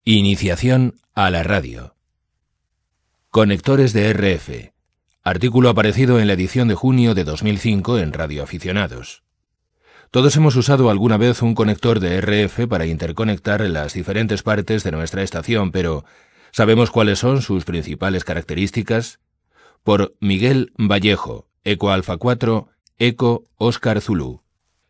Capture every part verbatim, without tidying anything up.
Iniciación a la radio. Conectores de R F. Artículo aparecido en la edición de junio de dos mil cinco en Radio Aficionados. Todos hemos usado alguna vez un conector de R F para interconectar las diferentes partes de nuestra estación, pero ¿sabemos cuáles son sus principales características? Por Miguel Vallejo, Eco Alfa cuatro, Eco Oscar Zulu.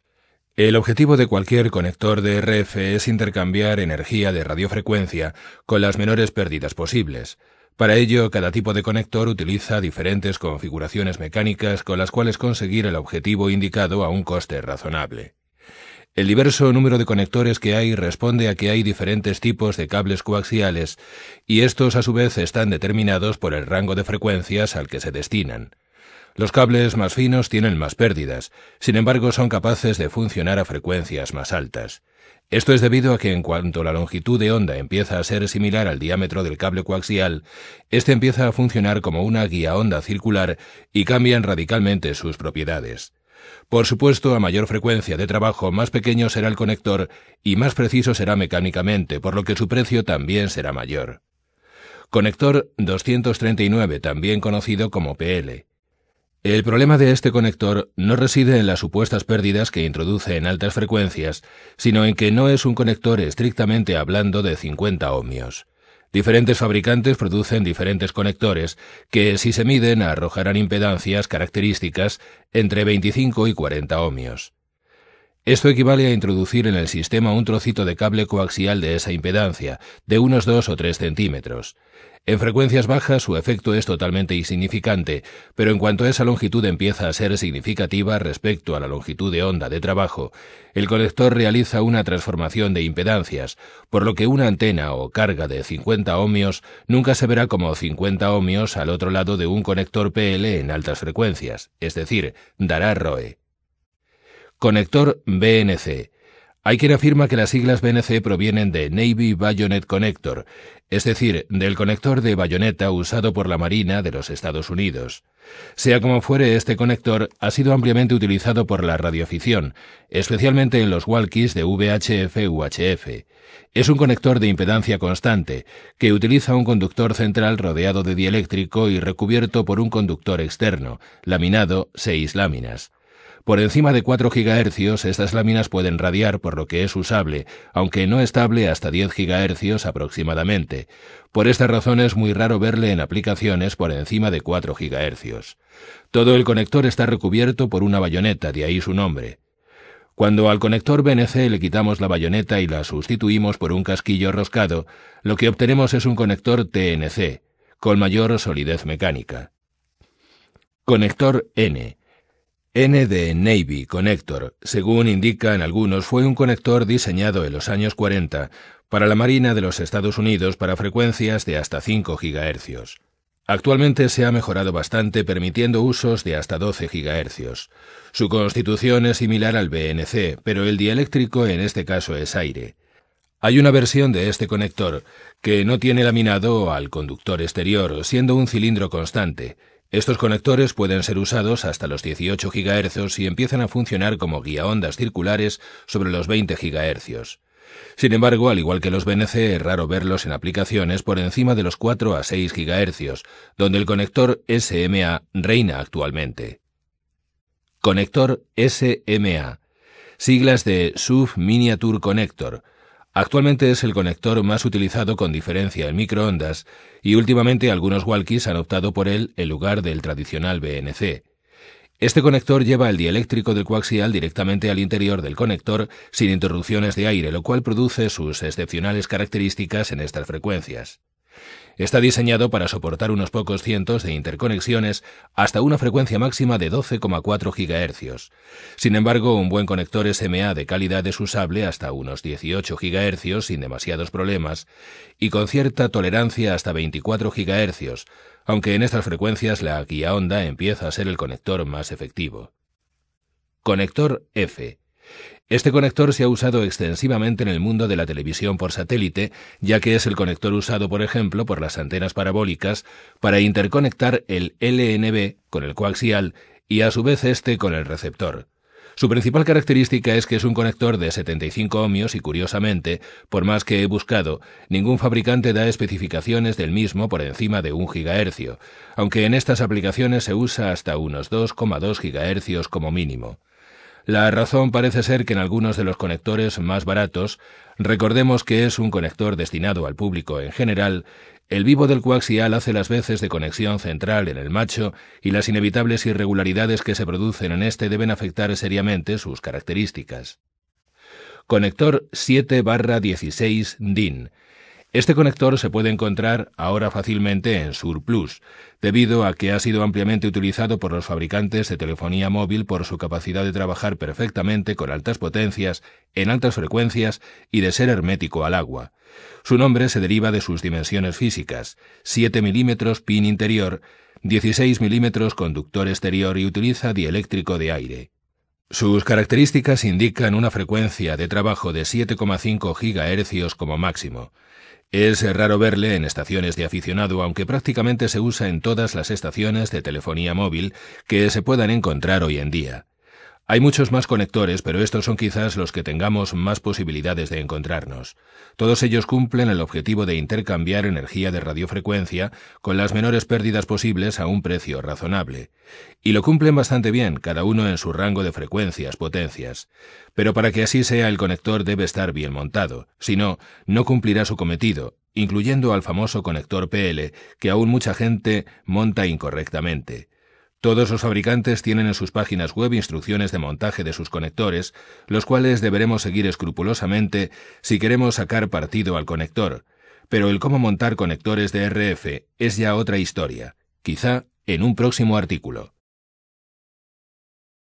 El objetivo de cualquier conector de R F es intercambiar energía de radiofrecuencia con las menores pérdidas posibles. Para ello, cada tipo de conector utiliza diferentes configuraciones mecánicas con las cuales conseguir el objetivo indicado a un coste razonable. El diverso número de conectores que hay responde a que hay diferentes tipos de cables coaxiales y estos a su vez están determinados por el rango de frecuencias al que se destinan. Los cables más finos tienen más pérdidas, sin embargo son capaces de funcionar a frecuencias más altas. Esto es debido a que en cuanto la longitud de onda empieza a ser similar al diámetro del cable coaxial, este empieza a funcionar como una guía onda circular y cambian radicalmente sus propiedades. Por supuesto, a mayor frecuencia de trabajo, más pequeño será el conector y más preciso será mecánicamente, por lo que su precio también será mayor. Conector doscientos treinta y nueve, también conocido como P L. El problema de este conector no reside en las supuestas pérdidas que introduce en altas frecuencias, sino en que no es un conector estrictamente hablando de cincuenta ohmios. Diferentes fabricantes producen diferentes conectores que, si se miden, arrojarán impedancias características entre veinticinco y cuarenta ohmios. Esto equivale a introducir en el sistema un trocito de cable coaxial de esa impedancia, de unos dos o tres centímetros. En frecuencias bajas su efecto es totalmente insignificante, pero en cuanto esa longitud empieza a ser significativa respecto a la longitud de onda de trabajo, el conector realiza una transformación de impedancias, por lo que una antena o carga de cincuenta ohmios nunca se verá como cincuenta ohmios al otro lado de un conector P L en altas frecuencias, es decir, dará R O E. Conector B N C. Hay quien afirma que las siglas B N C provienen de Navy Bayonet Connector, es decir, del conector de bayoneta usado por la Marina de los Estados Unidos. Sea como fuere, este conector ha sido ampliamente utilizado por la radioafición, especialmente en los walkies de V H F U H F. Es un conector de impedancia constante, que utiliza un conductor central rodeado de dieléctrico y recubierto por un conductor externo, laminado seis láminas. Por encima de cuatro gigahercios, estas láminas pueden radiar, por lo que es usable, aunque no estable hasta diez gigahercios aproximadamente. Por esta razón es muy raro verle en aplicaciones por encima de cuatro gigahercios. Todo el conector está recubierto por una bayoneta, de ahí su nombre. Cuando al conector B N C le quitamos la bayoneta y la sustituimos por un casquillo roscado, lo que obtenemos es un conector T N C, con mayor solidez mecánica. Conector N. N de Navy Connector, según indican algunos, fue un conector diseñado en los años cuarenta para la Marina de los Estados Unidos para frecuencias de hasta cinco gigahercios. Actualmente se ha mejorado bastante permitiendo usos de hasta doce gigahercios. Su constitución es similar al B N C, pero el dieléctrico en este caso es aire. Hay una versión de este conector que no tiene laminado al conductor exterior, siendo un cilindro constante. Estos conectores pueden ser usados hasta los dieciocho gigahercios y empiezan a funcionar como guiaondas circulares sobre los veinte gigahercios. Sin embargo, al igual que los B N C, es raro verlos en aplicaciones por encima de los cuatro a seis gigahercios, donde el conector S M A reina actualmente. Conector S M A. Siglas de Sub Miniature Connector. Actualmente es el conector más utilizado con diferencia en microondas y últimamente algunos walkies han optado por él en lugar del tradicional B N C. Este conector lleva el dieléctrico del coaxial directamente al interior del conector sin interrupciones de aire, lo cual produce sus excepcionales características en estas frecuencias. Está diseñado para soportar unos pocos cientos de interconexiones hasta una frecuencia máxima de doce coma cuatro gigahercios. Sin embargo, un buen conector S M A de calidad es usable hasta unos dieciocho gigahercios sin demasiados problemas y con cierta tolerancia hasta veinticuatro gigahercios, aunque en estas frecuencias la guía onda empieza a ser el conector más efectivo. Conector F. Este conector se ha usado extensivamente en el mundo de la televisión por satélite, ya que es el conector usado, por ejemplo, por las antenas parabólicas para interconectar el L N B con el coaxial y a su vez este con el receptor. Su principal característica es que es un conector de setenta y cinco ohmios y, curiosamente, por más que he buscado, ningún fabricante da especificaciones del mismo por encima de un gigahercio, aunque en estas aplicaciones se usa hasta unos dos coma dos gigahercios como mínimo. La razón parece ser que en algunos de los conectores más baratos, recordemos que es un conector destinado al público en general, el vivo del coaxial hace las veces de conexión central en el macho y las inevitables irregularidades que se producen en este deben afectar seriamente sus características. Conector siete barra dieciséis D I N. Este conector se puede encontrar ahora fácilmente en Surplus, debido a que ha sido ampliamente utilizado por los fabricantes de telefonía móvil por su capacidad de trabajar perfectamente con altas potencias, en altas frecuencias y de ser hermético al agua. Su nombre se deriva de sus dimensiones físicas, siete milímetros pin interior, dieciséis milímetros conductor exterior y utiliza dieléctrico de aire. Sus características indican una frecuencia de trabajo de siete coma cinco gigahercios como máximo. Es raro verle en estaciones de aficionado, aunque prácticamente se usa en todas las estaciones de telefonía móvil que se puedan encontrar hoy en día. Hay muchos más conectores, pero estos son quizás los que tengamos más posibilidades de encontrarnos. Todos ellos cumplen el objetivo de intercambiar energía de radiofrecuencia con las menores pérdidas posibles a un precio razonable. Y lo cumplen bastante bien, cada uno en su rango de frecuencias, potencias. Pero para que así sea, el conector debe estar bien montado, si no, no cumplirá su cometido, incluyendo al famoso conector P L, que aún mucha gente monta incorrectamente. Todos los fabricantes tienen en sus páginas web instrucciones de montaje de sus conectores, los cuales deberemos seguir escrupulosamente si queremos sacar partido al conector. Pero el cómo montar conectores de R F es ya otra historia, quizá en un próximo artículo.